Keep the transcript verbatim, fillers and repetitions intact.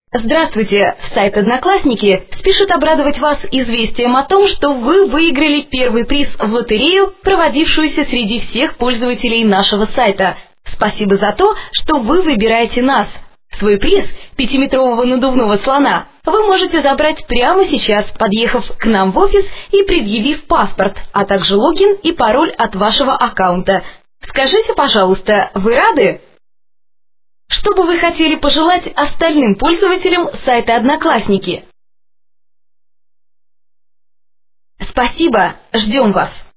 Здравствуйте! Сайт «Одноклассники» спешит обрадовать вас известием о том, что вы выиграли первый приз в лотерею, проводившуюся среди всех пользователей нашего сайта. Спасибо за то, что вы выбираете нас. Свой приз пятиметрового надувного слона вы можете забрать прямо сейчас, подъехав к нам в офис и предъявив паспорт, а также логин и пароль от вашего аккаунта. Скажите, пожалуйста, вы рады? Что бы вы хотели пожелать остальным пользователям сайта «Одноклассники»? Спасибо, ждем вас!